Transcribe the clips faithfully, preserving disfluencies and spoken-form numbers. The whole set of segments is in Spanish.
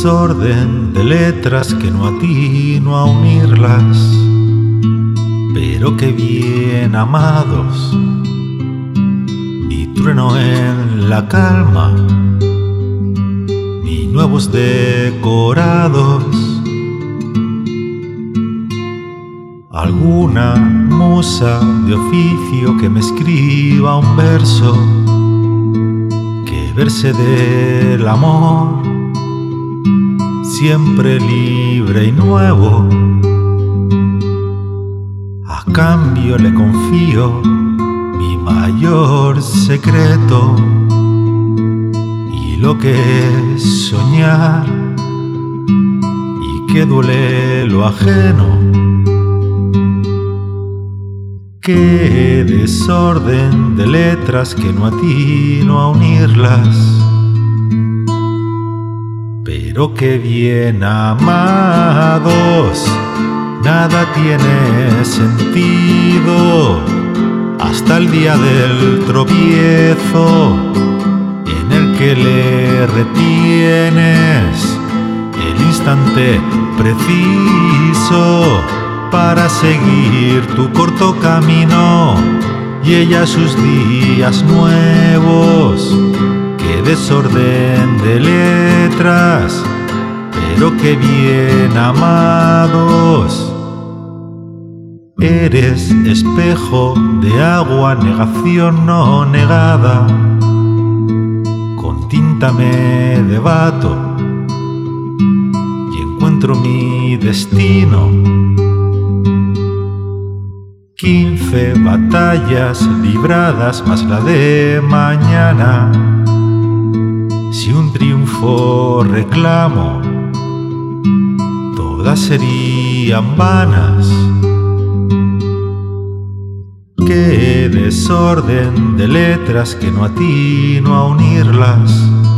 desorden de letras que no atino a unirlas, pero qué bien amados, mi trueno en la calma, mis nuevos decorados, alguna musa de oficio que me escriba un verso que verse del amor, siempre libre y nuevo. A cambio le confío mi mayor secreto y lo que es soñar y que duele lo ajeno. Qué desorden de letras que no atino a unirlas, pero qué bien amados, nada tiene sentido hasta el día del tropiezo en el que le retienes el instante preciso para seguir tu corto camino y ella sus días nuevos. Qué desorden de letras, pero qué bien amados. Eres espejo de agua, negación no negada. Con tinta me debato y encuentro mi destino. Quince batallas libradas más la de mañana. Si un triunfo reclamo, todas serían vanas. Qué desorden de letras que no atino a unirlas,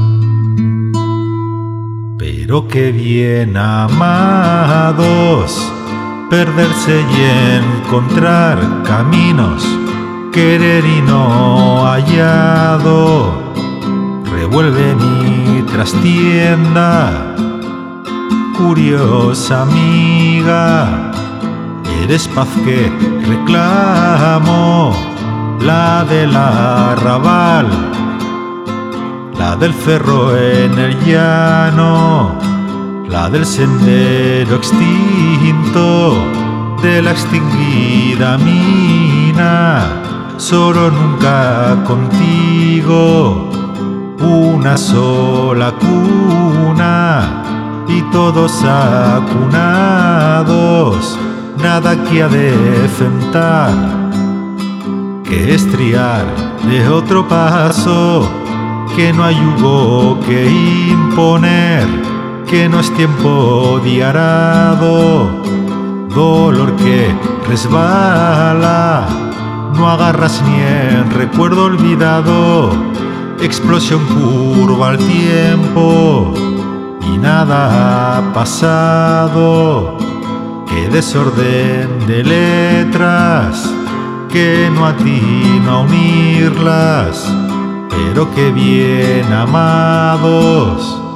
pero qué bien amados. Perderse y encontrar caminos, querer y no hallado. Revuelve mi trastienda, curiosa amiga. Eres paz que reclamo, la del arrabal, la del cerro en el llano, la del sendero extinto, de la extinguida mina. Solo nunca contigo, una sola cuna y todos acunados. Nada que adecentar, que estriar de otro paso, que no hay yugo que imponer, que no es tiempo de arado. Dolor que resbala, no agarras ni en recuerdo olvidado. Explosión curva al tiempo y nada ha pasado. Qué desorden de letras que no atino a unirlas, pero qué bien amados.